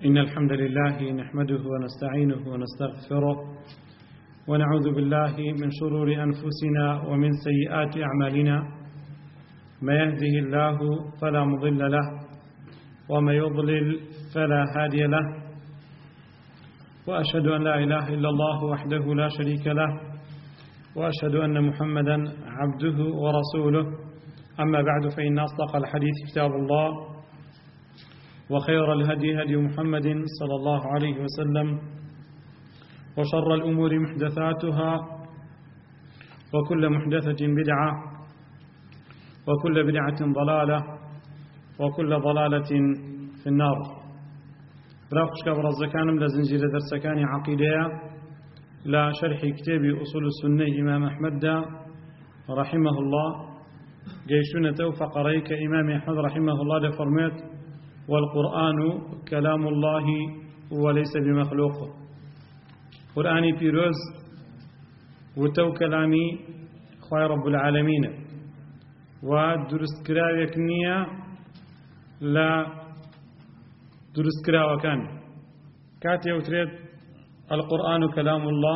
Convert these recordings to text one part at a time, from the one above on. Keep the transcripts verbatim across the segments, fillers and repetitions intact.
إن الحمد لله نحمده ونستعينه ونستغفره ونعوذ بالله من شرور أنفسنا ومن سيئات أعمالنا ما يهده الله فلا مضل له وما يضلل فلا هادي له وأشهد أن لا إله إلا الله وحده لا شريك له وأشهد أن محمدا عبده ورسوله أما بعد فإن أصدق الحديث كتاب الله وخير الهدي هدي محمد صلى الله عليه وسلم وشر الأمور محدثاتها وكل محدثة بدعة وكل بدعة ضلالة وكل ضلالة في النار. براقش كبر الزكانم لزنجير درسكان عقيدة لا شرح كتاب أصول السنة إمام أحمد رحمه الله جيشون توفق ريك إمام أحمد رحمه الله لفرمات والقرآن كلام الله وليس بمخلوق. قرآني بيروز وتو كلامي خواي رب العالمين ودرست كراويك نية لا درست كراوة كان كاتي وتريد القرآن كلام الله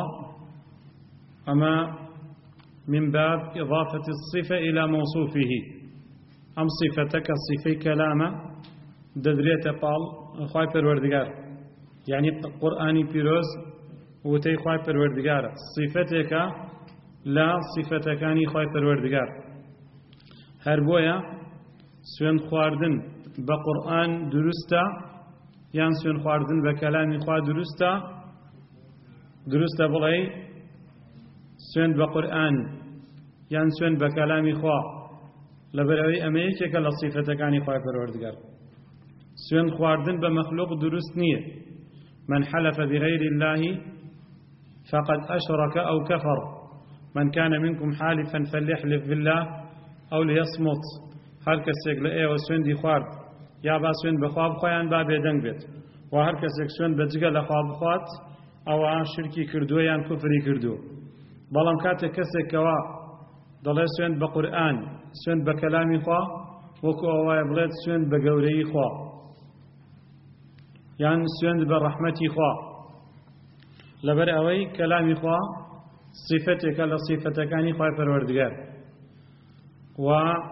أما من باب إضافة الصفة إلى موصوفه أم صفتك الصفة كلامه دەدرێتە پاڵ خوای پەروەردگار یعنی قورئانی پیرۆز وتەی خوای پەروەردگارە صفەتێکە لە صفەتەکانی خوای پەروەردگار. هەر بۆیە سوێند خواردن بە قورئان دروستە یان سوێند خواردن بە کەلامی خوا دروستە؟ دروستە بڵێ سوێند بە قورئان یان سوێند بە کەلامی خوا لەبەرەوەی ئەمە یەکێکە لە صفەتەکانی خوای پەروەردگار. سوێند خواردن بە مەخلوق دروست نییە. من حلف بغير الله فقد أشرك أو كفر من كان منكم حالفا فليحلف بالله أو ليصمت. هر کەسێک لە ئێوە سوێندی خوارد یا با سوێند بەخوا بخۆیان با بێدەنگ بێت و هەر کەسێک سوێند بەجگە لە خوا بخوات ئەوە شرکی کردووە یان کوفری کردووە. بەڵام کاتێک کەسێکەوە دەڵێ سوێند بە قورئان سوێند بە کەلامی خوا وەکو ئەوایە بڵێت سوێند بە گەورەی خوا یان سوێند بە ڕەحمەتی خوا لەبەر ئەوەی کەلامی خوا صفەتێکە لە صفەتەکانی خوای پەروەردگار و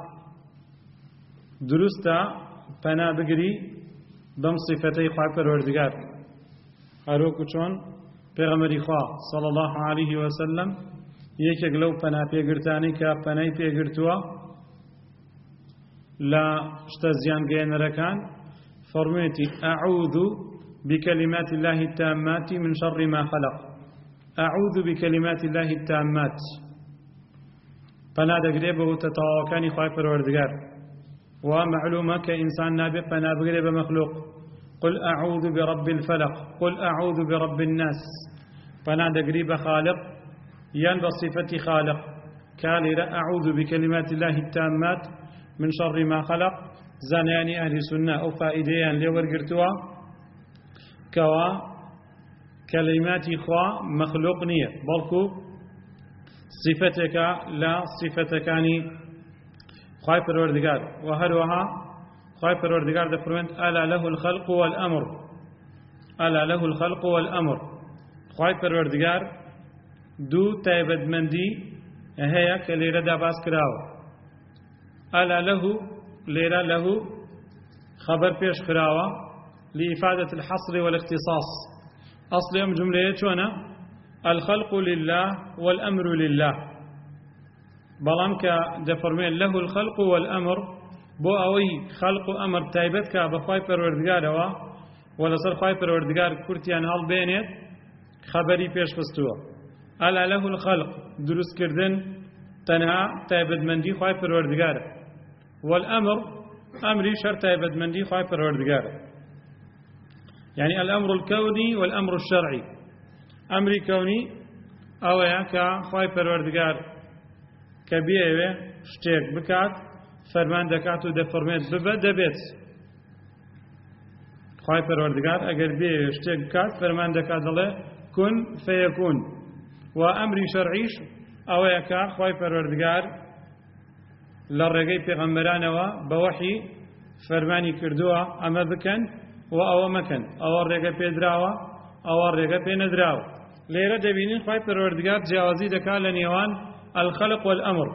دروستە پەنا بگری بەم صفەتەی خوای پەروەردگار هەروەکو چۆن پێغەمبەری خوا صلی الله علیه وسلم یەکێک لەو پەنا پێگرتانەی کە پەنای پێگرتووە لە شتە زیانگەیەنەرەکان فرميتي أعوذ بكلمات الله التامات من شر ما خلق. أعوذ بكلمات الله التامات فنادى قريبه تتواكاني خواهي پروردگار ومعلومة كإنسان نابق فنادى قريبه مخلوق. قل أعوذ برب الفلق قل أعوذ برب الناس فنادى قريبه خالق ين بصفة خالق قال أعوذ بكلمات الله التامات من شر ما خلق. زانياني أهل السنة أو فائديان لورقرتوا كوا كلمات خوا مخلوق نية بلكو صفتك لا صفتكاني خواي پروردگار وهروها خواي پروردگار ده فرمت ألا له الخلق والأمر ألا له الخلق والأمر. خواي پروردگار دو تايبد مندي هي كليرة دا باس كراو ألا له ليرة له خبر بيش خراوة لإفادة الحصر والاختصاص. أصل يوم جملة شونا الخلق لله والأمر لله بلامك دفرمين له الخلق والأمر بو أوي خلق أمر تايبتك بخواي پروردگار ولا صر خواي پروردگار كرتيان هل بينيت خبري بيش فستوه. ألا له الخلق دروس كردن تنها تايبت مندي خواي پروردگار والأمر أمري شرط يبد مندي خواهي پروردگار يعني الأمر الكوني والأمر الشرعي. أمري كوني أو يكا خواهي پروردگار كبيرة شتيك بكات فرمان دكاتو دفرميت ببا دبيت خواهي پروردگار اگر بيه شتيك بكات فرمان دكات الله كن فيكون. وأمري شرعيش أو يكا خواهي پروردگار لە ڕێگەی پێغەمبەرانەوە بە وەحی فەرمانی کردووە ئەمە بکەن و ئەوە مەکەن، ئەوە ڕێگە پێدراوە، ئەوە ڕێگە پێ نەدراوە. لێرە دەبینین خوای پەروەردگار جیاوازی دەکات لە نێوان الخەلق والئەمر.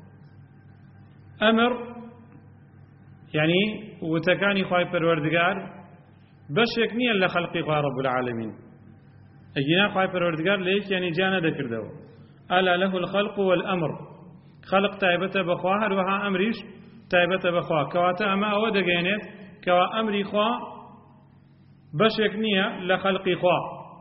ئەمر یعنی وتەکانی خوای پەروەردگار بەشێک نییە لە خەڵقی خوا رەب العالەمین. ئەگینا خوای پەروەردگار لە یەکیانی جا نەدەکردەوە. ئەلا لەه الخەلق والئەمر، خەلق تایبەتە بەخوا، هەروەها ئەمریش تایبەتە بەخوا. کەواتە ئەمە ئەوە دەگەێنێت کەوا ئەمری خوا بەشێک نییە لە خەڵقی خوا،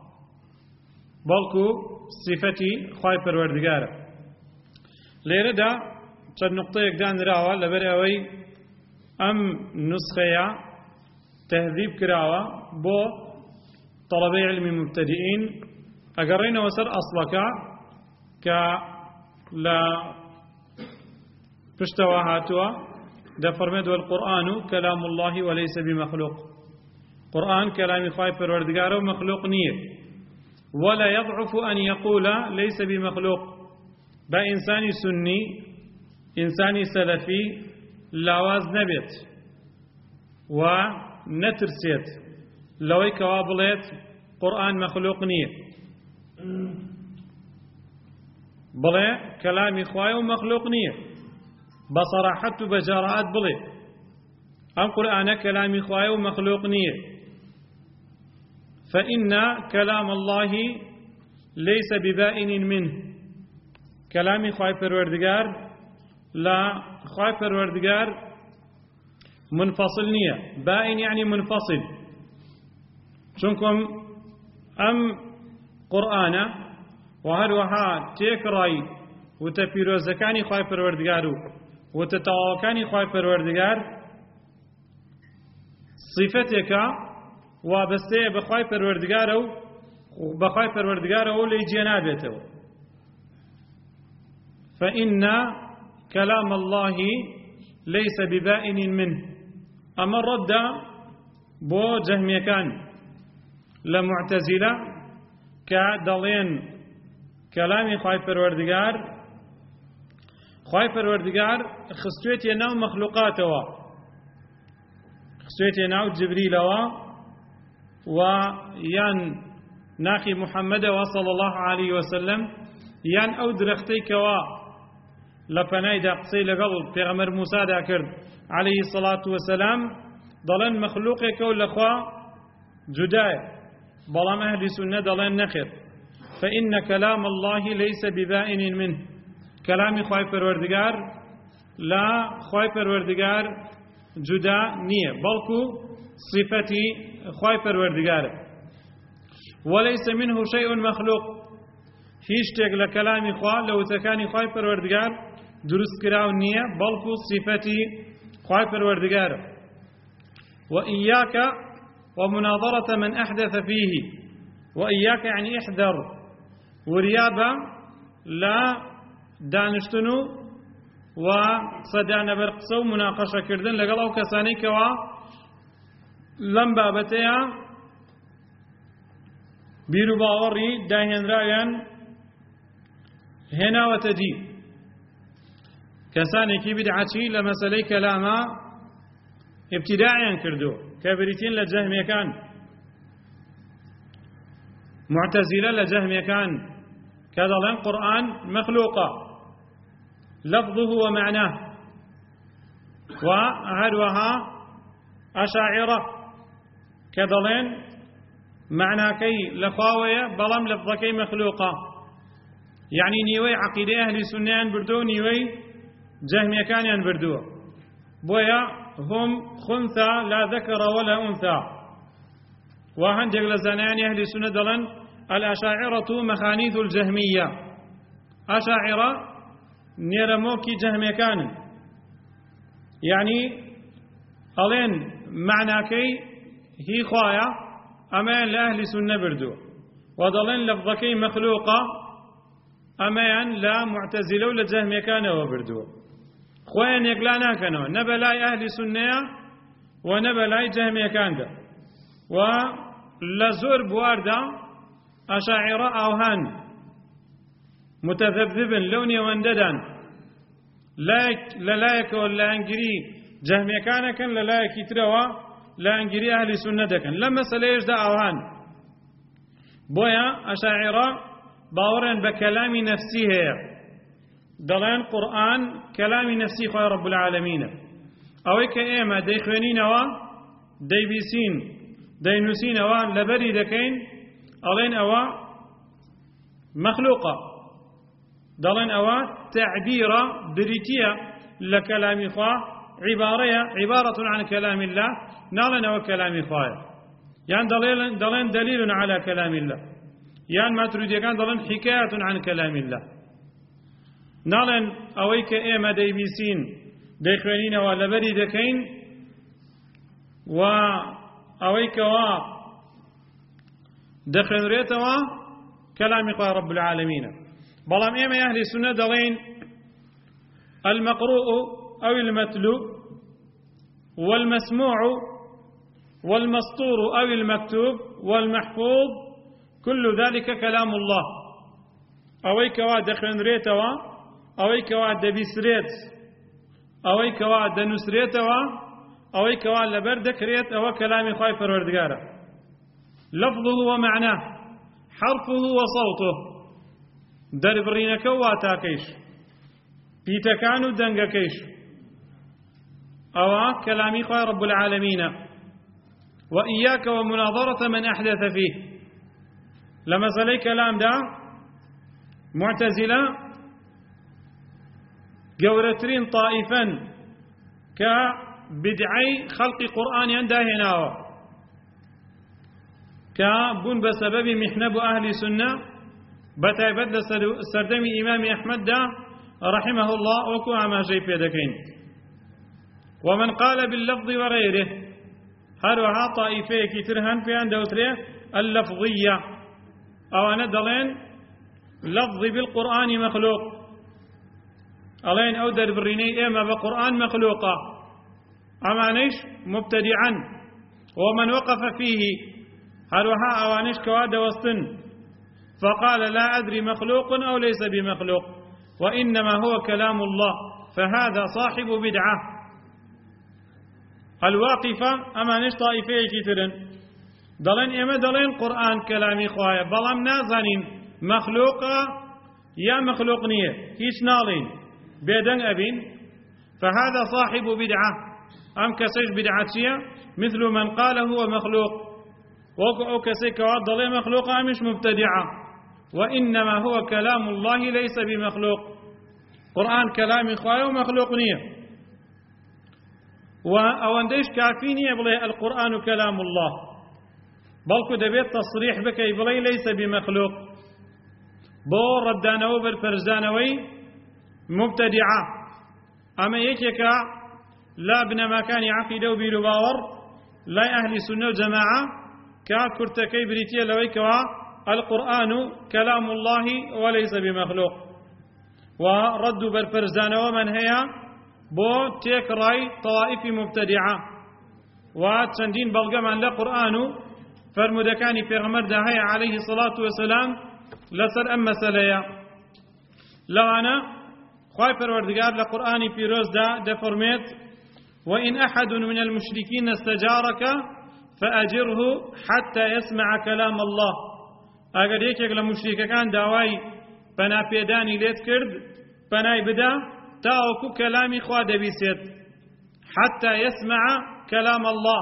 بەڵکو صفەتی خوای پەروەردگارە. لێرەدا چەند نوقتەیەک دانراوە لەبەر ئەوەی ئەم نوسخەیە تهذیب کراوە بۆ طەڵەبەی علمی مبتەدئین. ئەگەڕێنەوە سەر ئەسڵەکە کە لە پشتەوە هاتووە، دەفەرمێت والقورآن كلام الله وليس بمخلوق. قورآن كلام خوای پەروەردگارە و مەخلوق نییە. ولا يضعف أن يقول ليس بمخلوق. با إنساني سني إنساني سلفي لاواز نبيت ونترسيت لوي كوابلت قرآن مخلوق نية، بلى كلام خواي ومخلوق نية بصراحة بجراءات بلى أم قرآن كلام خواي ومخلوق نية. فإن كلام الله ليس ببائن منه. كلام خواي پروردگار لا خواي پروردگار منفصل نية. بائن يعني منفصل. چونكم أم قرآن وهروها تيكراي وتبيروزكاني خواي پروردگارو وتتواكاني خواي پروردگار صفتك وابسته بخواي پروردگارو بخواي پروردگارو ليجينا بيتو. فإن كلام الله ليس ببائن منه. أما الرد بو جهمي كان لمعتزلة كدلين كلام خواي پروردگار خواي پروردگار خستويت يناو مخلوقاته خستويت يناو جبريل ويان ناخي محمد صلى الله عليه وسلم يان أو درختي كوا لپنای دا قسەی لەگەڵ پێغەمبەر موسا دا کرد عليه الصلاة والسلام، دەڵێن مەخلوقێکە و لەخوا جودایە، بەڵام ئەهلی سونە دەڵێن نەخێر. فإن كلام الله ليس ببائن منه. كلامي خوای پەروەردگار لا خوای پەروەردگار جودا نییە، بەڵکو صفەتی خوای پەروەردگارە. وليس منه شيء مخلوق. هیچ شتێک لە کەلامی خوا لە وتەکانی خوای پەروەردگار دروست کراو نییە، بەڵکو صفەتی خوای پەروەردگارە. وإياك ومناظرة من أحدث فيه. وإياك يعني احذر وريابة لا دانشتنو وصدان برقصو مناقشة كردن لقل أو كساني كوا لم بابتها بيرو باوري داهن رايان هنا وتدي. كساني كي بدعتي لمسألة كلاما ابتداعيا كردو كبريتين لجهمي كان، معتزلة لجهمي كان، كذا القرآن مخلوقة لفظه ومعناه. وهروها أشاعرة كذا معنى كي لخاوية بلام لفظكي مخلوقة، يعني نيوي عقيدة أهل السنة بردو نيوي جهمي كان بردو بويا هم خنثى لا ذكر ولا أنثى. وهندق لزنان أهل السنة دلن الأشاعرة مخانيث الجهمية. أشاعرة نيرموكي جهمي كان، يعني ألين معنى كي هي خوايا أمان لأهل السنة بردو، ودلن لفظكي مخلوقة أمان لا معتزلة ولا جهمي كان وبردو. خوين يقلانا كانوا نبلاي أهل السنة ونبلاي جهمي كان ده. ولزور بواردا أشاعرة أوهان متذبذبا لوني وانددا لايك للايك ولا انجري جهمي كان كان للايك يتروا لانگری ئەهلی سوننە دەکەن لەم مەسەلەیەشدا ئەوان بۆیە ئەشاعیرە باوەڕیان بە کەلامی نەفسی هەیە دەڵێن قورئان کەلامی نەفسی خۆی ڕەب العالەمینە ئەوەی کە ئێمە دەیخوێنینەوە دەیبیسین دەینووسینەوە لەبەری دەکەین ئەڵێن ئەوە مەخلووقە دەڵێن ئەوە تەعبیرە بریتیە لە کەلامی خوا عیبارەیە عیبارەة عن كلام الله ناڵێن ئەوە کەلامی خوایە یان دەڵێن دلیل على كلام الله یان ماتوریدیەکان دەڵێن حکایەة عن كلام الله ناڵێن ئەوەی کە ئێمە دەیبیسین دەیخوێنینەوە لەبەری دەکەین و ئەوەی کەوا دەخوێنرێتەوە كلام خوای رب العالمين بەڵام ئێمە ئەهلی سوننە دەڵێن المقروء أو المتلو والمسموع والمسطور أو المكتوب والمحفوظ كل ذلك كلام الله أوي كوا دخن ريتوا أوي كوا دبيسريت أوي كوا دنسريتوا أوي كوا لبردك ريت أو كلام خايف الوردقارة لفظه ومعناه حرفه وصوته دربرينك واتاكيش بيتكانو دنگكيش أو كلامي خواه رب العالمين وإياك ومناظرة من أحدث فيه لما سلي كلام دا معتزلة قورترين طائفا كبدعي خلق قرآن يندهناو كبن بسبب محنب أهل سنة بتايبت سردمي إمام أحمد دا رحمه الله وكو عما جيب يدكين ومن قال باللفظ وغيره هروها طائفة كترهن في عند دوتريه اللفظية أو أنا دلين لفظ بالقرآن مخلوق ألين أو در بريني إما بقرآن مخلوقة أما نيش مبتدعا ومن وقف فيه هروها أوانيش كواد وسطن فقال لا أدري مخلوق أو ليس بمخلوق وإنما هو كلام الله فهذا صاحب بدعة الواقفة أما نش طائفة كترن دلين إما دلين قرآن كلامي خوايا بلام نازانين مخلوقة يا مخلوق نية هيش نالين بيدن أبين فهذا صاحب بدعة أم كسيش بدعتية مثل من قال هو مخلوق أو كسيك وضل مخلوق مش مبتدعة وإنما هو كلام الله ليس بمخلوق قرآن كلام خوايا ومخلوق نية وأونديش كافيني بلي القرآن كلام الله بلكو دبيت تصريح بكي بلي ليس بمخلوق بو ردانو بالفرزانوي مبتدعة أما يكيكا لا ابن ما كان عقيدة وبيلو باور لا أهل سنة وجماعة كاكرتكي بريتيا لويكوا القرآن كلام الله وليس بمخلوق ورد بالفرزانوي من هي بو تيك راي طوائف مبتدعة وتشندين بلغمان لقرآن فرمدكاني في غمر دهي عليه الصلاة والسلام لسر أما سليا لو أنا خايف الوردقار لقرآن في روز دا دفرميت وإن أحد من المشركين استجارك فأجره حتى يسمع كلام الله أقد يكيك لمشرك كان داواي فنا بيداني ليت كرد فناي بدا تاوكو كلامي خواد بيسيت حتى يسمع كلام الله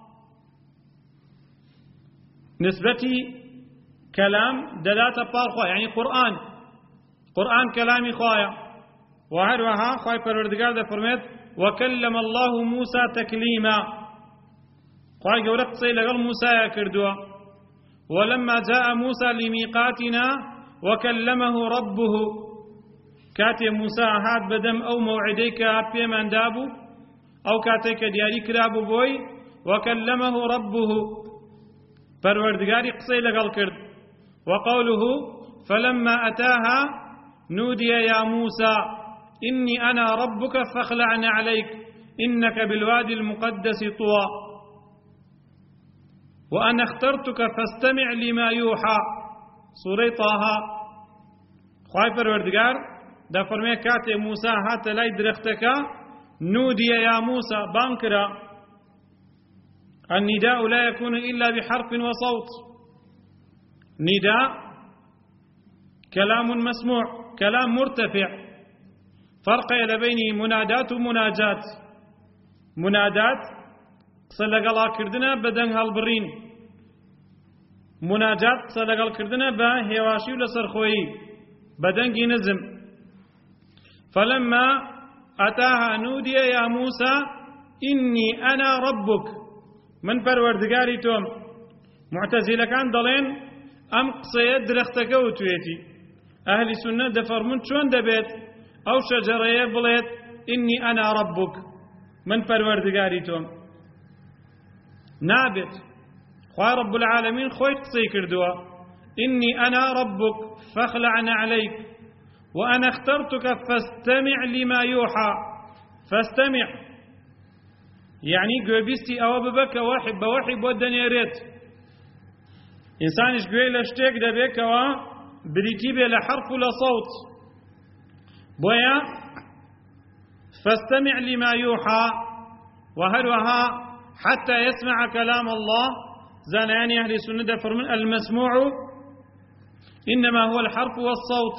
نسبتي كلام دلالة بارخوا يعني قرآن قرآن كلامي خوايا وهروها خواي پروردگار ده فرميت وكلم الله موسى تكليما خواي قولت سيلغل موسى يكردوا ولما جاء موسى لميقاتنا وكلمه ربه كاتي موسى هات بدم أو موعديك أبي من دابو أو كاتيك دياري كرابو بوي وكلمه ربه فروردگاري قصي لقل كرد وقوله فلما أتاها نودي يا موسى إني أنا ربك فاخلعن عليك إنك بالوادي المقدس طوى وأنا اخترتك فاستمع لما يوحى سورة طه خواهي فروردگار دا فرمي كاتي موسى هات لاي درختك نودي يا موسى بانكرا النداء لا يكون إلا بحرف وصوت. نداء كلام مسموع، كلام مرتفع، فرق بين منادات ومناجات. منادات صلق الله كردنا بدن هالبرين، مناجات صلق الله كردنا بهواشي ولسرخوي بدنجي نزم. فلما أتاها نودي يا موسى إني أنا ربك، من پروردگاری توم. معتزله كان دلين أم قصيد درختك وتويتي. أهل السنة دفرمون شون دبيت أو شجرة بليت إني أنا ربك من پروردگاری توم. نابت خواه رب العالمين خوي قصي كردوا إني أنا ربك فاخلعنا عليك وأنا اخترتك فاستمع لما يوحى. فاستمع يعني قويبستي أو ببك واحد بواحد بودن يريت. إنسانش قوي لشتيك دبك وبريتي بلا حرف ولا صوت. بويا فاستمع لما يوحى، وهلوها حتى يسمع كلام الله. زانياني أهل السنة فرمون المسموع إنما هو الحرف والصوت.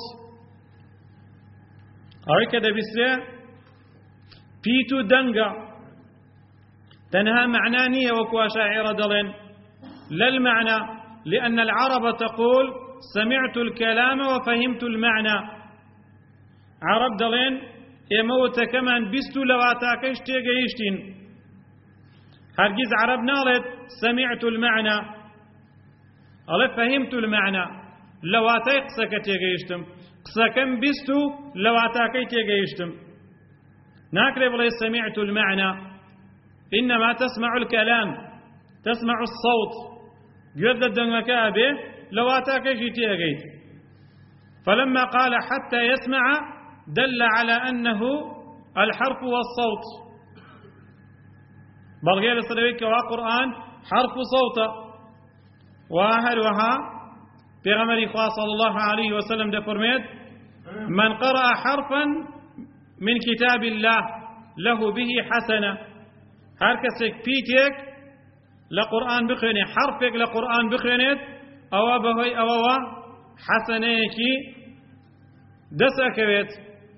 أو كذا بسرع بيتو دنجا تنهى معنانية وكوا شاعر دلين لا المعنى، لأن العرب تقول سمعت الكلام وفهمت المعنى. عرب دلين يموت كمان بستو لواتاكيش تيجيشتين. هرجز عرب نالت سمعت المعنى، ألا فهمت المعنى. لواتاي قسك تيجيشتم، قسكم بستو لواتاكي تيجيشتم. ناكري بلي سمعت المعنى، إنما تسمع الكلام، تسمع الصوت. جد الدنكا به لواتاكي تيجيت. فلما قال حتى يسمع دل على أنه الحرف والصوت. بلغي لسلويك وقرآن حرف صوت. وهلوها في غمر إخوة صلى الله عليه وسلم دفرميت من قرأ حرفا من كتاب الله له به حسنة. هركسك بيتك لقرآن بخيني، حرفك لقرآن بخينيت أو بهي أو حسنيك دسك بيت.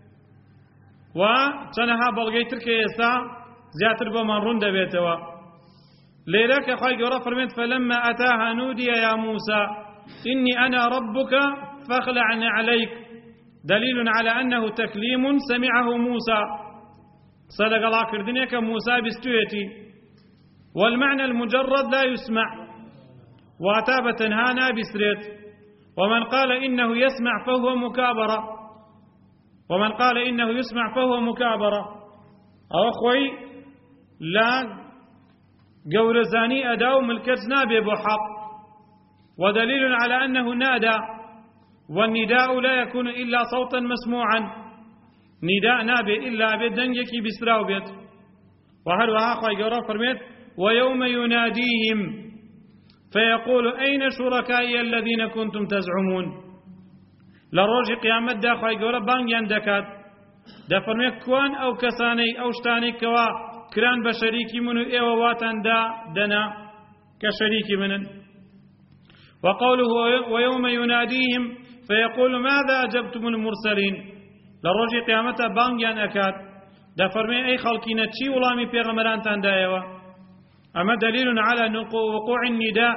وتنها بلغيتر كيسا زياتر بمن رند بيتوا. ليلك خاي قرأ فرميت فلما أتاها نودي يا موسى إني أنا ربك فاخلعنا عليك. دليل على أنه تكليم سمعه موسى. صدق الله كردنيك موسى بستويتي. والمعنى المجرد لا يسمع، واتابة هانا بسريت. ومن قال إنه يسمع فهو مكابرة، ومن قال إنه يسمع فهو مكابرة. أو أخوي لا قورزاني أداو ملكت نابي بحق، ودليل على أنه نادى. والنداء لا يكون إلا صوتا مسموعا. نداء نابي إلا بدنجك بسراو بيت. وهل وآخر يقرأ فرميت ويوم يناديهم فيقول أين شركائي الذين كنتم تزعمون. لروج قيامت داخل يقرأ بان يندكات دفرميت كوان أو كساني أو شتاني كوا كران بشريكي منو إيوواتان دا دنا كشريكي منن. وقوله ويوم يناديهم فيقول ماذا أجبتم المرسلين. لروج قيامتها بانجان أكاد دفرمي أي خلقين تشي ولامي بيغمران تاندايوا. أما دليل على وقوع النداء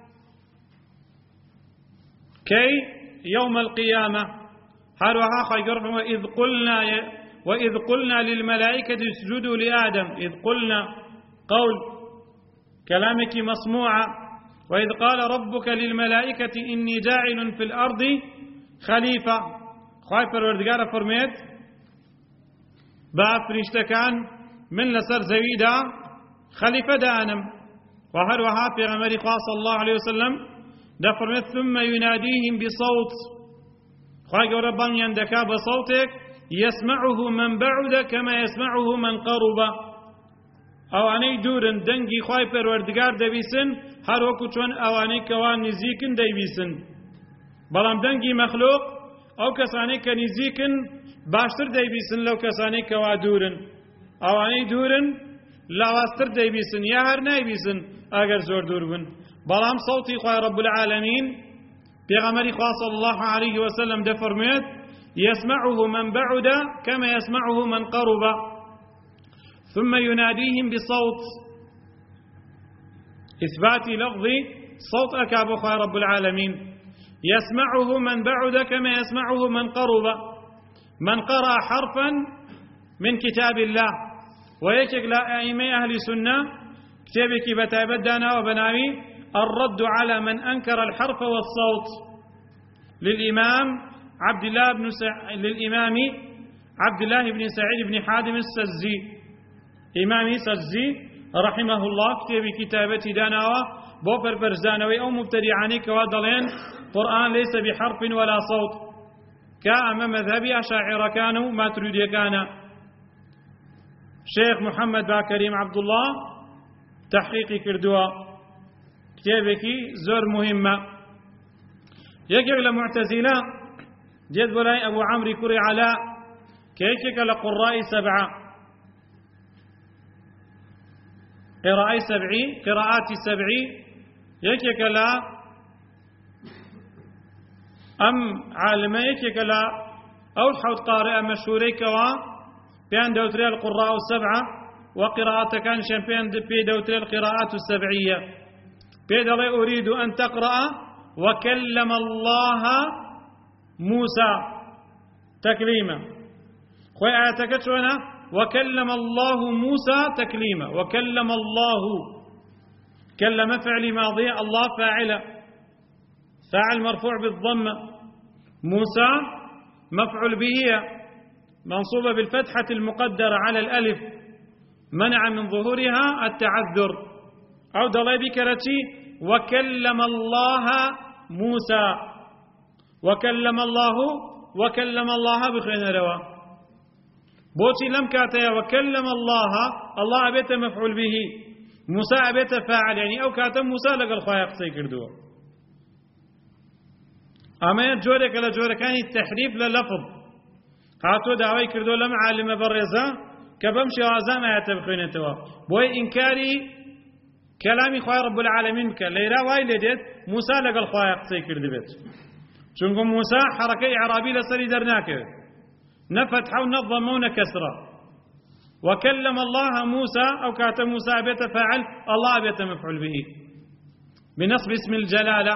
كي يوم القيامة. هذا خير وإذ قلنا وإذ قلنا للملائكة اسجدوا لآدم. إذ قلنا قول كلامك مسموعة. وإذ قال ربك للملائكة إني جاعل في الأرض خليفة. خايف الوردقار فرميت بافرشتكان من لسر زويدا خليفة دانم. وهل وها في غمر صلى الله عليه وسلم دفرمت ثم يناديهم بصوت. خايف ربان يندكا بصوتك يسمعه من بعد كما يسمعه من قرب. أو أني دورن دنجي خايف الوردقار دبيسن هر وكو چون أواني كوان نزيكن دبيسن. بلام دنجي مخلوق أو كساني كنزيكن باشتر دبيسن لو كساني كوا دورن. أواني دورن لاواستر دەیبیسن یا هەر نایبیسن ئەگەر زۆر دوور بن بەڵام سەوتی خوای رب العالمین پێغەمبەری خوا صلی الله عليه وسلم دەفەرموێت يسمعه من بعد كما يسمعه من قرب ثم يناديهم بصوت إثبات لفظ صوت أكاب خوای رب العالمين يسمعه من بعد كما يسمعه من قرب من قرأ حرفا من كتاب الله ويكك لا أئمة أهل السنة كتابك بتابدنا وبناوي الرد على من أنكر الحرف والصوت للإمام عبد الله بن سع... للإمام عبد الله بن سعيد بن حاتم السزي إمام سزي رحمه الله كتاب كتابة داناوة بوبر برزانوي أو مبتدعاني كوادلين قرآن ليس بحرف ولا صوت كأما مذهبي أشاعر كانوا ما تريد كان شيخ محمد باكريم عبد الله تحقيقي كردوا كتابك زور مهمة يكيك لمعتزلة جد بلاي أبو عمرو كري علاء كيكك لقراء سبعة قراءة سبعي قراءات سبعي يكيك لا أم عالم يكيك لا أو حوت قارئ مشهوري كوا بيان دوتري القراء السبعة وقراءة كان شامبيان بي دوتري القراءات السبعية بيدلي أريد أن تقرأ وكلم الله موسى تكليما خوي آياتك شونا وكلم الله موسى تكليما وكلم الله كلم فعل ماضي الله فاعل فاعل مرفوع بالضمة موسى مفعول به منصوبة بالفتحة المقدرة على الألف منع من ظهورها التعذر أو دلي بكرتي وكلم الله موسى وكلم الله وكلم الله بخير روا بوتي لم كاتيا وكلم الله الله أبيت مفعول به موسى أبيت فاعل يعني أو كاتم موسى لقى الخوايا قصي كردوا أما جورك لجورك كان التحريف للفظ هاتو دعوي كردوا لم عالم برزا كبمشي وعزام آيات بخير توا بوي إنكاري كلامي خواه رب العالمين بك ليرا واي لديت موسى لقى الخوايا قصي كرد بيت چونكم موسى حركة إعرابي لسري درناك نفتح ونظم ونكسرة وكلم الله موسى أو كاتب موسى بيت فاعل الله بيت مفعول به بنصب اسم الجلالة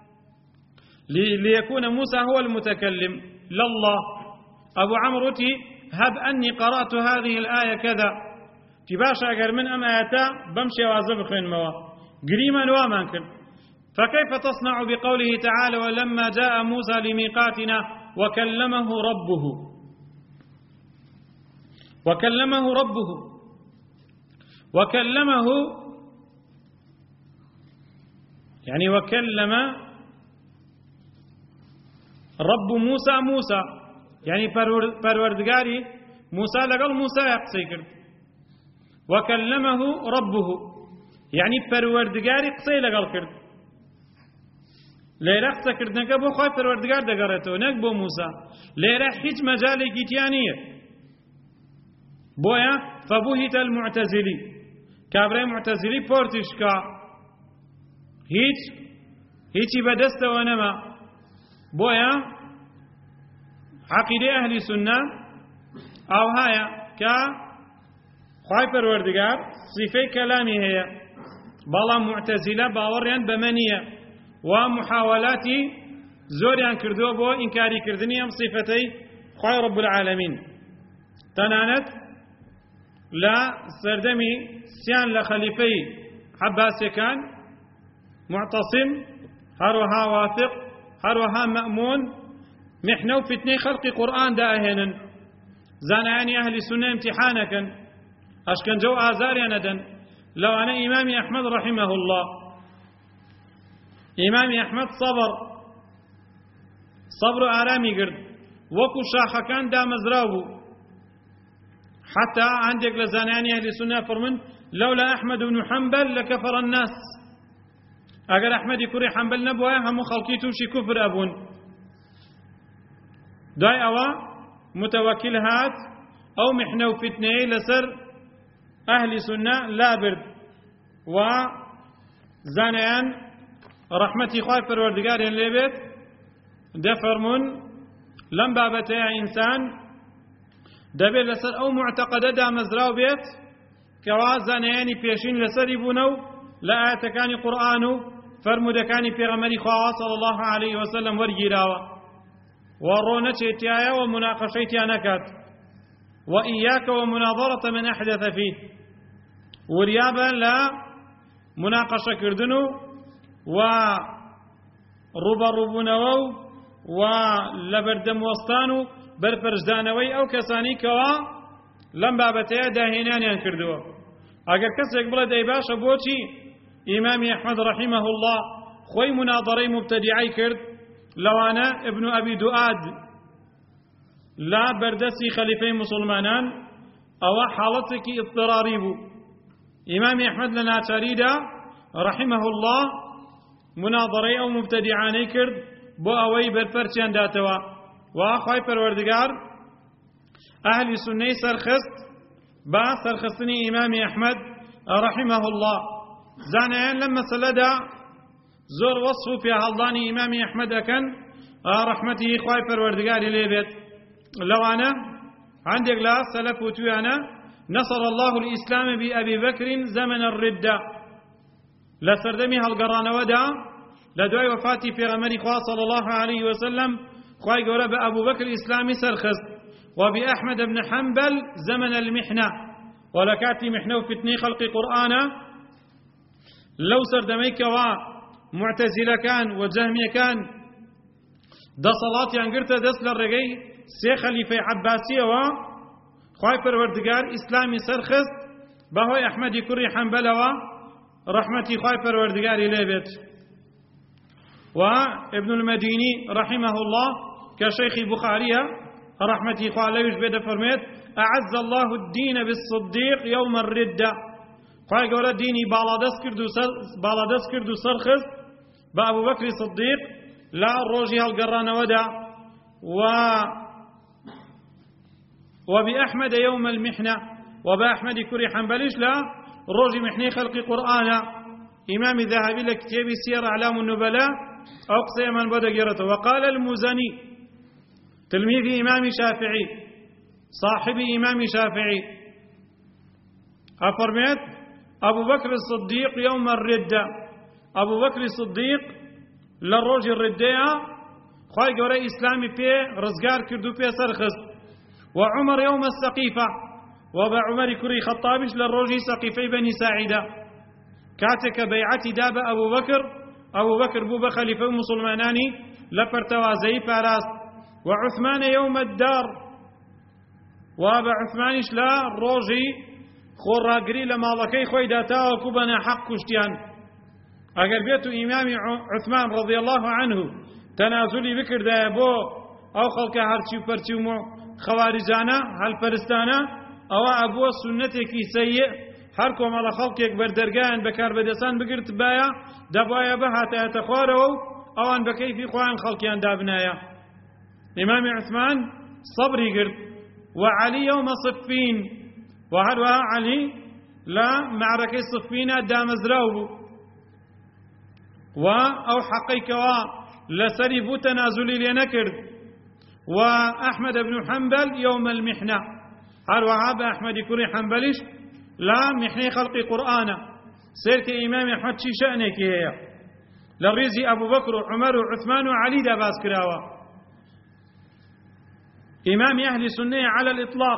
ليكون موسى هو المتكلم لله أبو عمرو هب أني قرأت هذه الآية كذا تباشا أجر من أم آياتا بمشي وازب خين موا قريما وامانكن فكيف تصنع بقوله تعالى ولما جاء موسى لميقاتنا وكلمه ربه وكلمه ربه وكلمه يعني وكلم رب موسى موسى يعني پروردگاري موسى لقل موسى يقصي كرد وكلمه ربه يعني پروردگاري قصي لقل كرد ليرا قصة كردنك بو خواه پروردگار دقارته نك بو موسى ليرا حيج مجالي كتيانية بويا فبوهت المعتزلي كابري معتزلي بورتشكا هيج هيجي بدست ونما بويا عقيدة أهل السنة أو هايا كا خواهي پروردگار صفة كلامي هي بلا معتزلة باوريان بمنية ومحاولات زوريان كردو بو إنكاري كردنيا صفتي خواهي رب العالمين تنانت لا سردمي سيان لخليفي عباسي كان معتصم هروها واثق هروها مأمون محنو فتني خلق قرآن داهنا زاناني أهل السنة امتحانك أشكن جو آزاري ندن لو أنا إمامي أحمد رحمه الله إمامي أحمد صبر صبر آرامي قرد وكو شاخ كان دا مزراوه حتى عندك لزاناني أهل السنة فرمن لولا أحمد بن حنبل لكفر الناس أقل أحمد يكوري حنبل نبوه هم خلقيتو شي كفر أبون داي أوا متوكل هات أو محنو فتنة لسر أهل سنة لا برد و زانیان ڕەحمەتی خوای پەروەردگاریان لێبێت دەفەرمون لەم بابەتەیە ئینسان دەبێت لەسەر ئەو معتەقەدەدا مەزراو بێت کەوا زانایانی پێشین لەسەری بوونە و لە ئاەتەکانی قورئان و فەرموودەکانی پێغەمبەری خوا صلی الله علیه وسلم وەرگیراوە و ڕۆنەچێتیایە و مناقەشەیتیان نەکات وإياك ومناظرة من أحدث فيه وريابا لا مناقشة كردنو وربا ربونو ولبردم وسطانو برپرجدانوي أو كساني كوا لم بابتيا داهنانيان كردوا اگر كسيك بلد اي باشا بوشي إمام أحمد رحمه الله خوي مناظري مبتدعي كرد لوانا ابن أبي دؤاد لا بردسي خليفي مسلمانان او حالتك اضطراري بو امام احمد لنا تريدا رحمه الله مناظري او مبتدعاني كرد بو اوي برفرچان داتوا واخوي پروردگار اهل سنه سرخست با سرخستني امام احمد رحمه الله زانيان لما سلدا زور وصفه في هالضاني امام احمد اكن رحمته خوي پروردگار ليبت لو أنا عندك لا سلف وتوانا نصر الله الإسلام بأبي بكر زمن الردة لسردمي هالقران ودا لدعي وفاتي في غمر خواه صلى الله عليه وسلم خواهي قرب أبو بكر الإسلامي سرخص وبأحمد بن حنبل زمن المحنة ولكاتي محنة وفتني خلق قرآن لو سردميك ومعتزلة كان وجهمية كان دا صلاتي انقرت دس للرقي سي خليفة عباسية و خواهي پروردگار اسلامي سرخست بهوي احمد كري حنبلة و رحمتي خواهي پروردگار ليبت وابن المديني رحمه الله كشيخ بخارية رحمتي خواهي ليش بيد فرميت أعز الله الدين بالصديق يوم الردة خواهي قولا ديني بالادس كردو سرخست بأبو بكر الصديق لا روجي هالقران ودا و وبأحمد يوم المحنة وبأحمد كري حنبلش لا روجي محني خلق قرآن إمام ذهبي لكتاب سير أعلام النبلاء أقصي من بدأ قرته وقال المزني تلميذ إمام شافعي صاحب إمام شافعي أفرميت أبو بكر الصديق يوم الردة أبو بكر الصديق للروج الردية خواهي قوري إسلامي بي رزقار كردو بي سرخص وعمر يوم السقيفة وبا عمر كري خطابش للروج سقيفي بني ساعدة كاتك بيعتي داب أبو بكر أبو بكر بوبا خليفة مسلماناني لبرتوازي فاراس وعثمان يوم الدار وابا عثمانش لا روجي خوراقري لمالكي خوي داتا وكوبنا حق كشتيان اگر بيتو امام عثمان رضي الله عنه تنازلي بكر دا بو او خلق هرچي پرچي خوارجانا هل پرستانا او ابو سنتك سيء هر کوم على خلقك بردرگان بكار بدسان بگرت بايا دبايا بها تخوارو او ان بكيفي خوان خلقيان دابنايا امام عثمان صبري قرت وعلي يوم صفين وهروها علي لا معركة صفين دام زراوبو و او حقيك و لسري بو تنازلي لنكرد وأحمد بن حنبل يوم المحنة هل وهاب أحمد كري حنبلش لا محني خلق قرآن سيرك إمام أحمد شي شأنك هي للريزي أبو بكر وعمر وعثمان وعلي داباس كراوة إمام أهل السنة على الإطلاق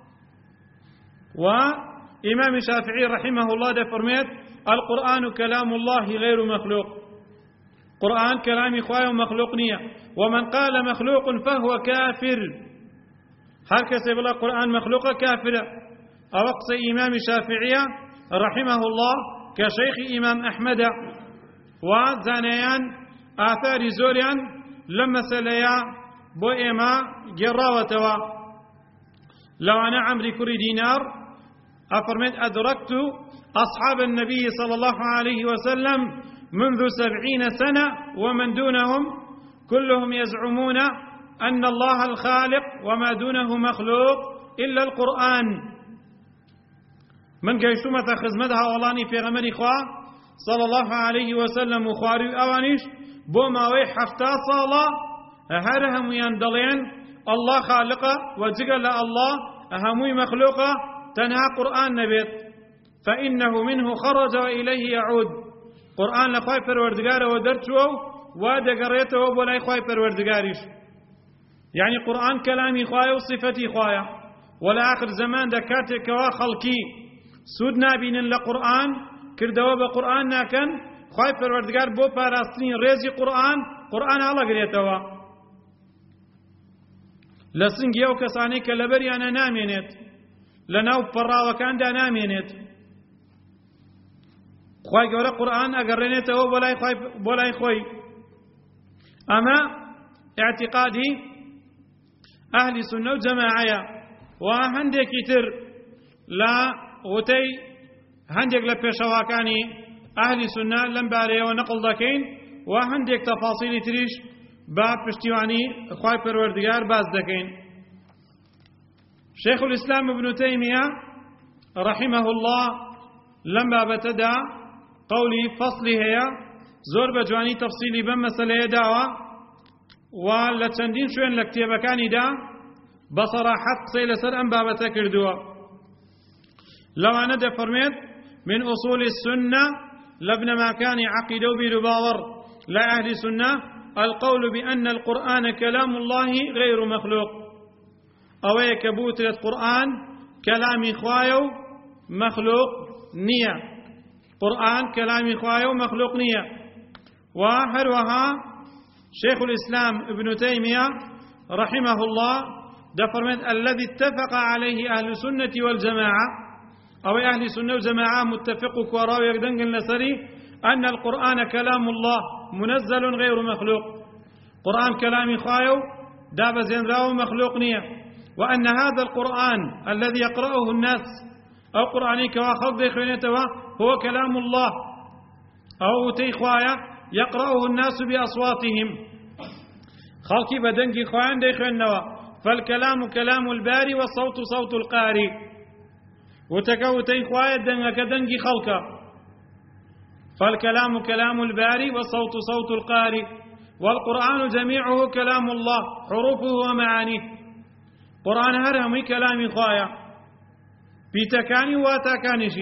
وإمام الشافعي رحمه الله ده فرميت القرآن كلام الله غير مخلوق قرآن كلام إخوة مخلوق نية ومن قال مخلوق فهو كافر هل كسب الله قرآن مخلوق كافر أو أقصى إمام الشافعية رحمه الله كشيخ إمام أحمد وزانيان آثار زوريان لما سليا بو إما جراوتوا لو أنا عمري كري دينار أفرمت أدركت أصحاب النبي صلى الله عليه وسلم منذ سبعين سنة ومن دونهم كلهم يزعمون أن الله الخالق وما دونه مخلوق إلا القرآن من قيشتمة خزمتها والله في غمر إخوة صلى الله عليه وسلم وخواري أوانيش بو ماوي حفتا صالة هرهم يندلين الله خالقه وجقل الله أهمي مخلوقه تنهى قرآن نبيت فإنه منه خرج وإليه يعود قرآن لخواي پروردگار ودرچو ودقريته وبلاي خواي پروردگاريش يعني قرآن كلامي خواي وصفتي خواي ولا آخر زمان دكاتك وخلقي سودنا بين لقرآن كردوا بقرآن ناكن خواي پروردگار بو پاراستني ريزي قرآن قرآن الله قريتوا لسنگي او كساني كالبري أنا نامينيت لناو پراوكان دا نامينيت خواي قولا قرآن أقرنيته بولاي خواي بولاي خوي أما اعتقادي أهل سنة وجماعة وهندك كتر لا غتي هندك لبيشواكاني أهل سنة لم باريه ونقل دكين وهندك تفاصيل تريش باب پشتیوانی خواهی پروردگار باز دکین شيخ الإسلام ابن تيمية رحمه الله لما بتدى قولي فصلي هي زور بجواني تفصيلي بمسألة دعوة ولتشندين شوين لكتيبة كاني دا بصراحة سيلة سر أم بابتا كردوا لو أنا دا فرميت من أصول السنة لابن ما كان عقيدو برباور لا أهل سنة القول بأن القرآن كلام الله غير مخلوق أو يكبوت القرآن كلام خوايو مخلوق نية قرآن كلام خوايو مخلوق نية وهروها شيخ الإسلام ابن تيمية رحمه الله دفرمت الذي اتفق عليه أهل السنة والجماعة أو أهل السنة والجماعة متفق كوراو يقدنق النسري أن القرآن كلام الله منزل غير مخلوق قرآن كلام خايو داب زينراو مخلوق نية وأن هذا القرآن الذي يقرأه الناس أو قرآني كوا خلق ديخوينتوا هو كلام الله أو تيخوايا يقرأه الناس بأصواتهم خلقي بدنك خوان ديخوينوا فالكلام كلام الباري والصوت صوت القاري وتكو تيخوايا دنك دنك خلقا فالكلام كلام الباري والصوت صوت القارئ والقرآن جميعه كلام الله حروفه ومعانيه قرآن هرمي كلام خايا بيتكاني واتاكانشي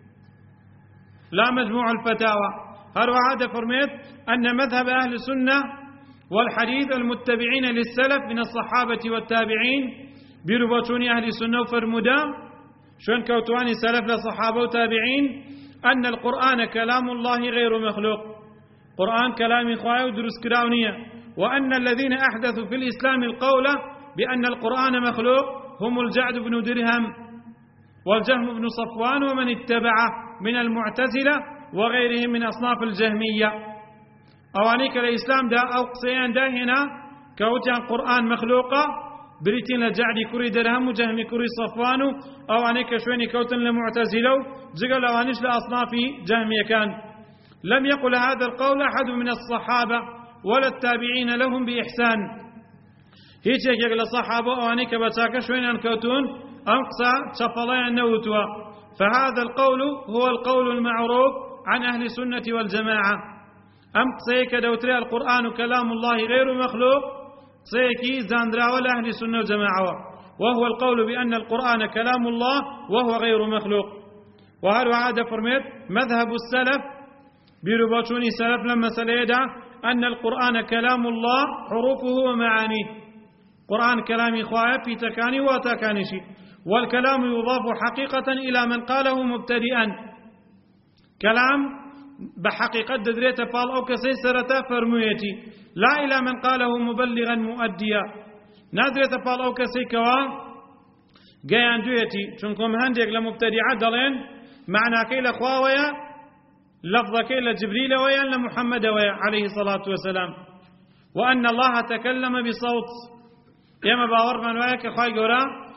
لا مجموع الفتاوى هل وعاد فرميت أن مذهب أهل السنة والحديث المتبعين للسلف من الصحابة والتابعين بربطون أهل السنة وفرمدا شون كوتواني سلف لصحابة وتابعين أن القرآن كلام الله غير مخلوق قرآن كلام خواهي ودرس كراونية وأن الذين أحدثوا في الإسلام القول بأن القرآن مخلوق هم الجعد بن درهم والجهم بن صفوان ومن اتبعه من المعتزلة وغيرهم من أصناف الجهمية أوانيك الإسلام دا أو قصيان دا هنا كوتيان قرآن مخلوقة بريتين لجعد كري درهم وجهم كري صفوان أوانيك شويني كوتن لمعتزلة جقل أوانيش لأصناف جهمية كان لم يقل هذا القول أحد من الصحابة ولا التابعين لهم بإحسان هيك يقول الصحابة أوانيك بتاك شوين أنكوتون أنقصى شفلين النوتوا فهذا القول هو القول المعروف عن أهل السنة والجماعة أنقصيك دوتري القرآن كلام الله غير مخلوق سيكي زاندرا ولا أهل السنة والجماعة وهو القول بأن القرآن كلام الله وهو غير مخلوق وهل وعاد فرميت مذهب السلف برباطوني سلف لما سليدا أن القرآن كلام الله حروفه ومعانيه قرآن كلام إخوائي في تكاني وتكانشي والكلام يضاف حقيقة إلى من قاله مبتدئا كلام بحقيقة دريت فال أو كسيسرة فرميتي لا إلى من قاله مبلغا مؤديا نادرة فال أو كسيكوا جيان دويتي شنكم هندق لمبتدعة دلين معنى كيل أخواويا لفظ كيل جبريل ويا لمحمد ويا عليه الصلاة والسلام وأن الله تكلم بصوت يما باور من ويا كخواي قرا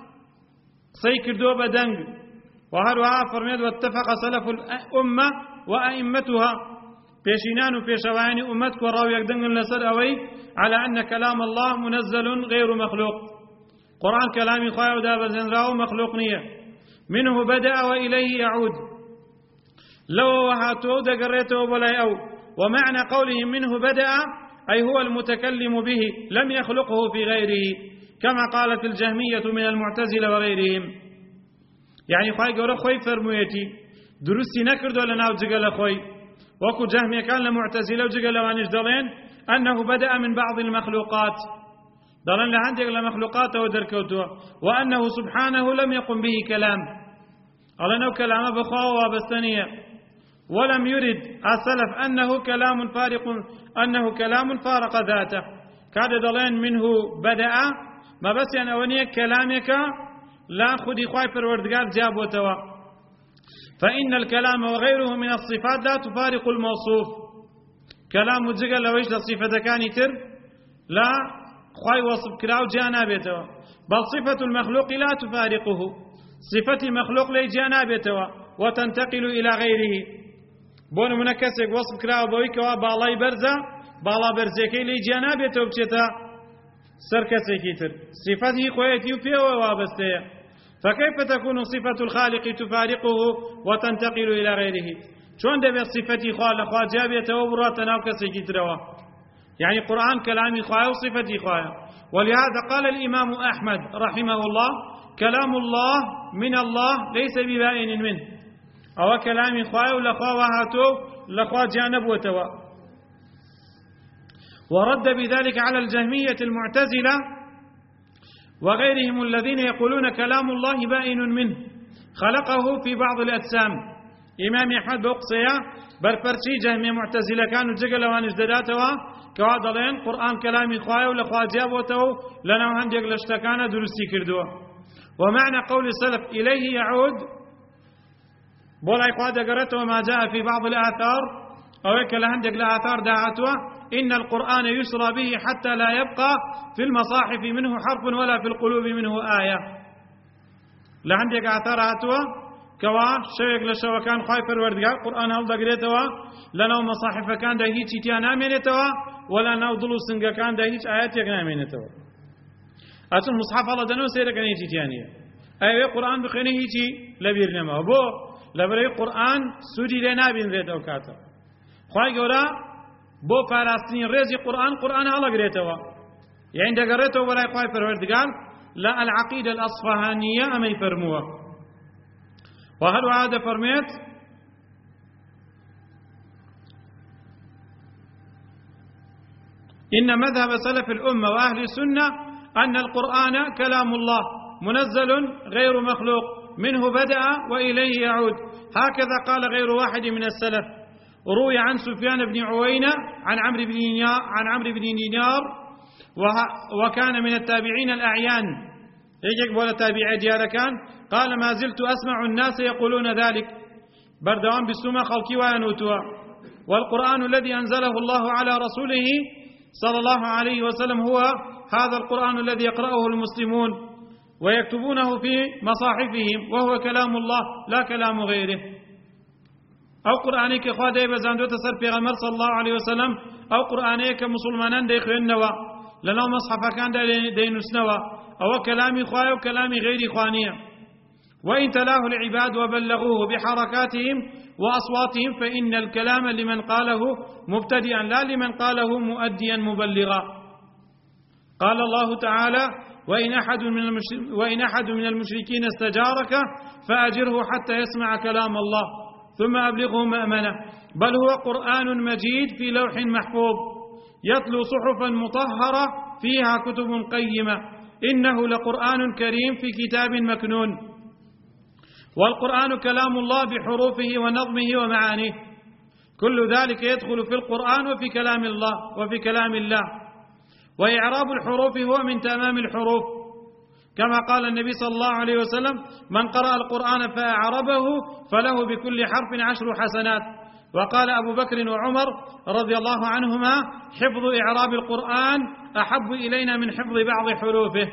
سيكر دو بدنج وهروها فرميد واتفق سلف الأمة وأئمتها بيشينان وبيشواني أمتك وراو يقدن لسر أوي على أن كلام الله منزل غير مخلوق قرآن كلامي خواهي وداب زنراو مخلوق نية منه بدأ وإليه يعود لو وهاتو دقريته بلاي أو ومعنى قولهم منه بدأ أي هو المتكلم به لم يخلقه في غيره كما قالت الجهمية من المعتزلة وغيرهم. يعني خواهي قولوا خوي فرمويتي درستي نكردو لناو جقل خوي وكو جهمية كان لمعتزلة وجقل وانش دلين أنه بدأ من بعض المخلوقات دلين لعندك لمخلوقاته ودركوته وأنه سبحانه لم يقم به كلام قال أنه كلام بخوة وبستنية ولم يرد السلف أنه كلام فارق أنه كلام فارق ذاته كاد دلين منه بدأ ما بس يعني أولية كلامك لا خذي خواي پروردگار جاب وتوا فإن الكلام وغيره من الصفات لا تفارق الموصوف كلام جگل لويش صفة كاني تر لا خواي وصف كراو جانا بيتوا بل صفة المخلوق لا تفارقه صفة المخلوق لي جانا بيتوا وتنتقل إلى غيره بون منكسك وصف كراو بويكوا بالاي برزا بالا برزيكي لي جانا بيتوا بچتا سركسيكي تر صفته خويتي وفيه وابسته فكيف تكون صفة الخالق تفارقه وتنتقل إلى غيره شون دبي صفتي خالق خوا جابيته وبرات ناوكسيكي تروا يعني قرآن كلامي خوا وصفتي خوا ولهذا قال الإمام أحمد رحمه الله كلام الله من الله ليس ببائن منه أو كلامي خوا ولخوا وهاتو لخوا جانب وتوا ورد بذلك على الجهمية المعتزلة وغيرهم الذين يقولون كلام الله بائن منه خلقه في بعض الأجسام. إمام أحمد بقصيا برفرشي جهمية معتزلة كانوا جقل وانش داداتوا كوادلين قرآن كلامي خواهي ولخوا جابوتو لنا وهندق لاشتكانا درستي كردوا. ومعنى قول السلف إليه يعود بولاي قواد قرأته وما جاء في بعض الآثار أو كلهندق لآثار داعتوا إن القرآن يسرى به حتى لا يبقى في المصاحف منه حرف ولا في القلوب منه آية. لعندك آثار هاتوا كوا شويق لشوا كان خايفر وردقا قرآن هل دقريتوا لنو مصاحف كان ده هيك تيانا مينتوا ولا نو ضلو سنگا كان ده هيك آيات يقنا مينتوا أتون مصحف الله دنو سيرا كان هيك تيانية أيوة قرآن بخيني هيك لبيرنما بو لبري قرآن سودي لنا بين ذات أوكاتا خواهي قولا بو فلسطين رزي قرآن قرآن هلا قريتوا يعني دا قريتوا ولا يقوي پروردگار لا العقيدة الأصفهانية أما يفرموها وهل هذا فرميت إن مذهب سلف الأمة وأهل السنة أن القرآن كلام الله منزل غير مخلوق منه بدأ وإليه يعود هكذا قال غير واحد من السلف. روي عن سفيان بن عوينة عن عمرو بن دينار عن عمرو بن دينار وكان من التابعين الأعيان يجيك ولا تابع ديار كان قال ما زلت أسمع الناس يقولون ذلك بردوان بالسماء خلقي وينوتوا والقرآن الذي أنزله الله على رسوله صلى الله عليه وسلم هو هذا القرآن الذي يقرأه المسلمون ويكتبونه في مصاحفهم وهو كلام الله لا كلام غيره. أو قرآنيك إخوة دي بزاندو تسر في غمر صلى الله عليه وسلم أو قرآنيك مسلمانان دي خوينوا لنا مصحفة كان دي نسنوا أو كلامي إخوة وكلامي غير إخوانية وإن تلاه العباد وبلغوه بحركاتهم وأصواتهم فإن الكلام لمن قاله مبتدئا لا لمن قاله مؤديا مبلغا. قال الله تعالى وإن أحد من وإن أحد من المشركين استجارك فأجره حتى يسمع كلام الله ثم أبلغه مأمنة بل هو قرآن مجيد في لوح محفوظ يتلو صحفا مطهرة فيها كتب قيمة إنه لقرآن كريم في كتاب مكنون. والقرآن كلام الله بحروفه ونظمه ومعانيه كل ذلك يدخل في القرآن وفي كلام الله وفي كلام الله. وإعراب الحروف هو من تمام الحروف كما قال النبي صلى الله عليه وسلم من قرأ القرآن فأعربه فله بكل حرف عشر حسنات. وقال أبو بكر وعمر رضي الله عنهما حفظ إعراب القرآن أحب إلينا من حفظ بعض حروفه.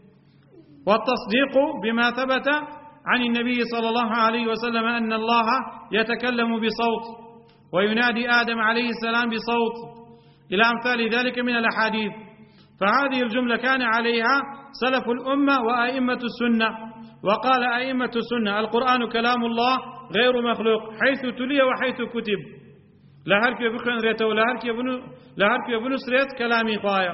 والتصديق بما ثبت عن النبي صلى الله عليه وسلم أن الله يتكلم بصوت وينادي آدم عليه السلام بصوت إلى أمثال ذلك من الأحاديث. فهذه الجملة كان عليها سلف الأمة وأئمة السنة. وقال أئمة السنة القرآن كلام الله غير مخلوق حيث تلي وحيث كتب لهر كي بخن ريته لهر كي بنو لهر كي بنو سريت كلامي خوايا.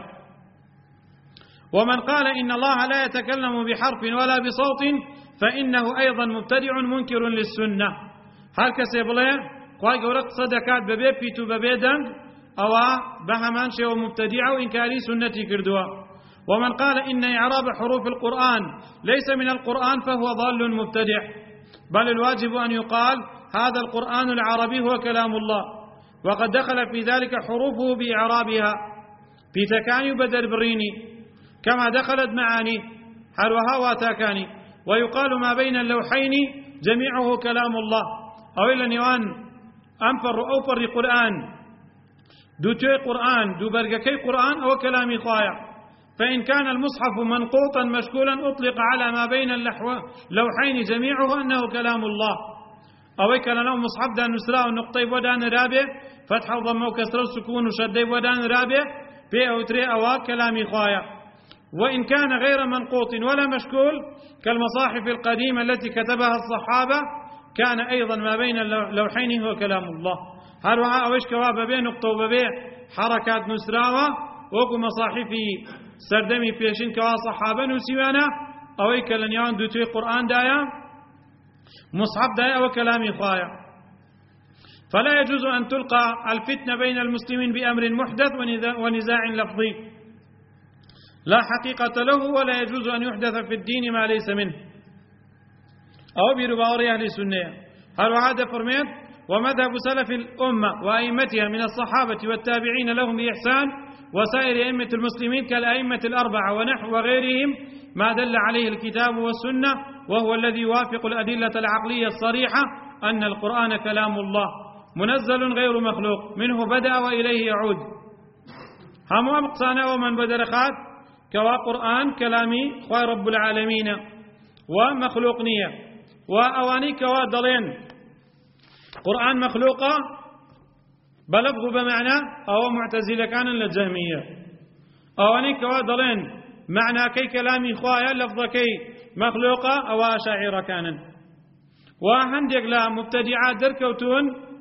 ومن قال إن الله لا يتكلم بحرف ولا بصوت فإنه أيضا مبتدع منكر للسنة. هر كسي بلي خواي قولك صدقات ببي بيتو ببي دنگ أو بهمان شيء مبتدع وإنكاري سنتي كردوا. ومن قال إن إعراب حروف القرآن ليس من القرآن فهو ضال مبتدع، بل الواجب أن يقال هذا القرآن العربي هو كلام الله، وقد دخل في ذلك حروفه بإعرابها في تكاني بدل بريني كما دخلت معاني حروها واتاكاني. ويقال ما بين اللوحين جميعه كلام الله، أو إلا نيوان أنفر أوفر قرآن دو توي قرآن دو برقكي قرآن أو كلام خوايا. فإن كان المصحف منقوطا مشكولا أطلق على ما بين اللوحين جميعه أنه كلام الله، أو كان له مصحف دان نسراء النقطي ودان رابع فتح وضم وكسر السكون وشدي ودان رابع في أو تري أو كلام خوايا. وإن كان غير منقوط ولا مشكول كالمصاحف القديمة التي كتبها الصحابة كان أيضا ما بين اللوحين هو كلام الله. هروها أوش كواب بين نقطة وببيع حركات نسراوة وكو مصاحفي سردمي فيشين كوا صحابة نسيوانا أو كلنيان دوتي قرآن دايا مصحف دايا وكلام خوايا. فلا يجوز أن تلقى الفتنة بين المسلمين بأمر محدث ونزاع لفظي لا حقيقة له، ولا يجوز أن يحدث في الدين ما ليس منه أو برباوري أهل السنة. هل وعاد فرميت ومذهب سلف الأمة وأئمتها من الصحابة والتابعين لهم بإحسان وسائر أئمة المسلمين كالأئمة الأربعة ونحو وغيرهم ما دل عليه الكتاب والسنة، وهو الذي يوافق الأدلة العقلية الصريحة أن القرآن كلام الله منزل غير مخلوق منه بدأ وإليه يعود. هم أبقصانا ومن بدرخات كوا قرآن كلامي خواه رب العالمين ومخلوق نية، وأواني كوا ضلين قرآن مخلوقة بلفظ بمعنى أو معتزلة كان للجهمية، أواني كوا ضلين معنى كي كلامي خوايا لفظ كي مخلوقة أو أشاعر كان. وهندق لا مبتدعات دركوتون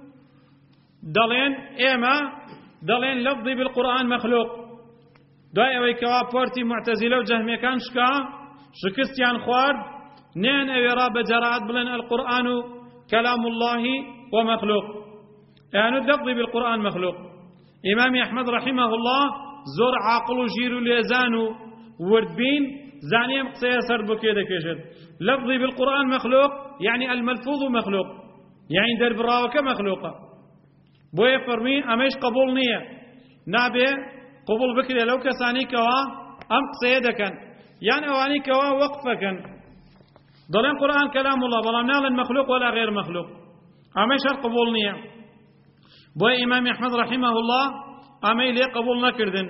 ضلين إما ضلين لفظي بالقرآن مخلوق دعي ويكوا بورتي معتزلة وجهمية كان شكا شكستيان خوارد نين أويرا بجراءات بلن القرآن كلام الله ومخلوق، يعني اللفظ بالقرآن مخلوق. إمام أحمد رحمه الله زور عاقل جير ليزانو وردبين زاني مقصية سربو كده كشد لفظي بالقرآن مخلوق يعني الملفوظ مخلوق، يعني درب الراوكة مخلوقة. بوي فرمي أميش قبول نية نابي قبول بكري لو كساني كوا أم قصيدة كان يعني أواني كوا وقفة كان ضلين قرآن كلام الله بلا نال مخلوق ولا غير مخلوق أميش قبول نية. بوي إمام أحمد رحمه الله أمي لي قبول نكردن.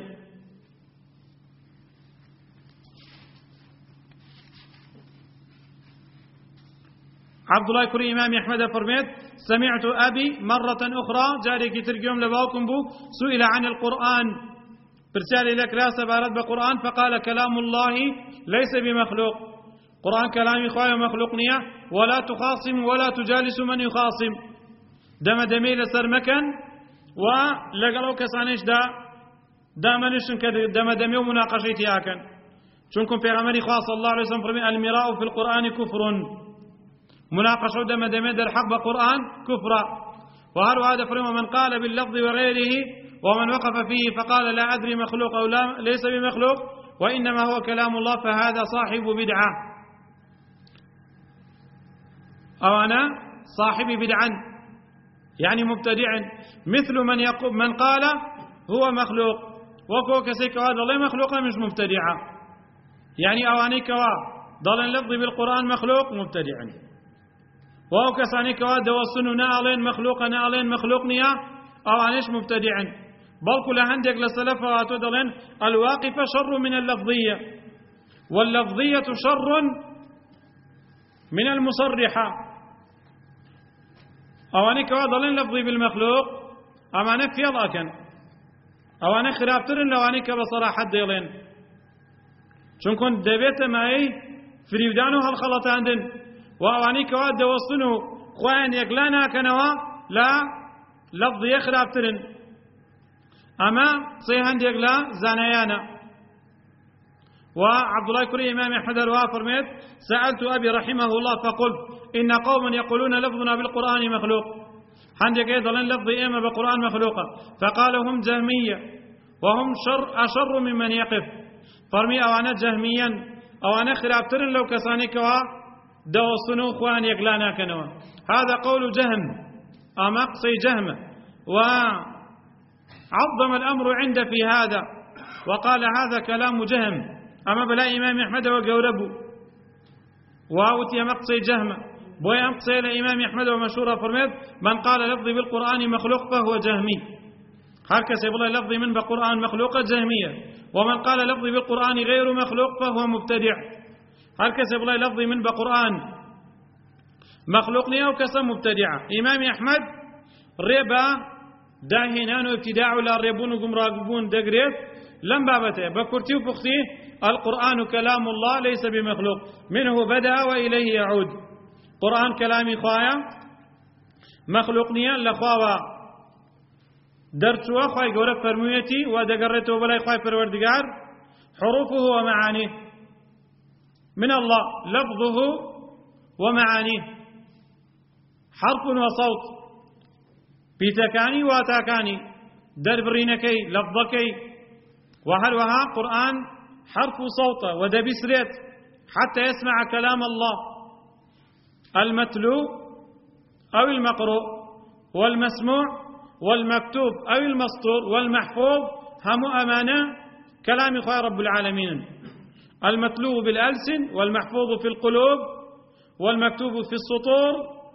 عبد الله كري إمام أحمد فرميت سمعت أبي مرة أخرى جاري كتر يوم لباكم بو سئل عن القرآن برسالة لك لا سبارت بقرآن فقال كلام الله ليس بمخلوق، قرآن كلام إخوة مخلوق نية ولا تخاصم ولا تجالس من يخاصم دم دمي لسر مكان ولقلو كسانيش دا دامنشن كدم دمي ومناقشتي آكن شنكم في غمري خاص الله عليه وسلم فرمي المراء في القرآن كفر مناقشة دم دمي در حق بقرآن كفرا. وهل هذا فرمي من قال باللفظ وغيره ومن وقف فيه فقال لا أدري مخلوق أو لا ليس بمخلوق وإنما هو كلام الله فهذا صاحب بدعة أو أنا صاحب بدعا يعني مبتدع مثل من يقول من قال هو مخلوق وكو كسيك هذا لا مخلوق مش مبتدعة يعني أواني كوا ضل اللفظ بالقرآن مخلوق مبتدعا وهو كساني كوا دوصنوا نالين مخلوق نالين مخلوق نيا أوانيش مبتدعا بل كل عندك لسلف واتدلن الواقفة شر من اللفظية واللفظية شر من المصرحة. أواني كوا ضلين لفظي بالمخلوق أما نفي ضاكن أواني خرابترن لواني كبصراحة ديلين شنكون دبيت معي فريودانو هالخلط عندن وأواني كوا دوصنو خوان يقلانا كنوا لا لفظ يخلاف ترن أما صيهن يقلا زانيانا. وعبد الله كريم إمام أحمد الوافرميت سألت أبي رحمه الله فقلت إن قوم يقولون لفظنا بالقرآن مخلوق عندك أيضا لفظ إما بالقرآن مخلوقا فقال هم جهمية وهم شر أشر ممن يقف فرمي أو أنا جهميا أو أنا خلافترن لو كسانيكوا دوصنو خوان يقلانا كنوا. هذا قول جهم أما قصي جهم وعظم الأمر عند في هذا وقال هذا كلام جهم أما بلا إمام أحمد وقوربه وأوتي مقصي جهم بوي أمقصي لإمام أحمد ومشهورة فرميت من قال لفظي بالقرآن مخلوق فهو جهمي هركس يقول لفظي من بالقرآن مخلوق جهمية ومن قال لفظي بالقرآن غير مخلوق فهو مبتدع هركس يقول لفظي من بالقرآن مخلوقني أو كسم مبتدعة. إمام أحمد ربا داهنان وابتداع لا ريبون وقمراقبون دقريت لم بابته بكرتي وفختي القرآن كلام الله ليس بمخلوق منه بدأ وإليه يعود. قرآن كلامي خوايا مخلوقنيا لخواوا درتوا خواي قولة فرميتي ودقرته بلاي خواي فروردقار حروفه ومعانيه من الله لفظه ومعانيه حرف وصوت بيتكاني واتاكاني دربرينكي لفظكي وهل وها قرآن حرف صوته ودبسريت حتى يسمع كلام الله المتلو أو المقروء والمسموع والمكتوب أو المسطور والمحفوظ هم أمانة كلام خواه رب العالمين. المتلو بالألسن والمحفوظ في القلوب والمكتوب في السطور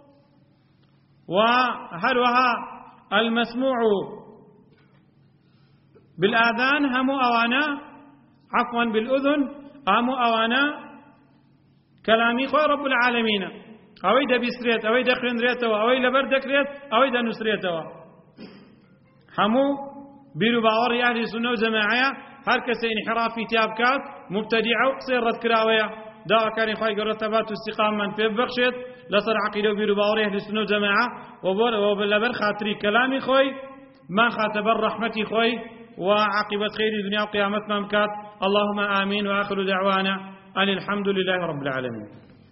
وهل وها المسموع بالآذان هم أوانا عفوا بالأذن هم أوانا كلامي خواه رب العالمين أوي دا بيسريت أوي دا خندريتوا أوي لبر دكريت أوي دا نسريتوا همو بيرو باوري أهل السنة وجماعة هر كسي انحرافي تيابكات مبتدعة وقصير رد كراوية دعوة كان خواهي قرر ثبات واستقامة من في بخشت لصر عقيدة وبيرو باوري أهل السنة وجماعة وبلبر خاطري كلامي خوي ما خاتبر رحمتي خوي وعاقبة خير الدنيا وقيامتنا مكات. اللهم آمين وآخر دعوانا أن الحمد لله رب العالمين.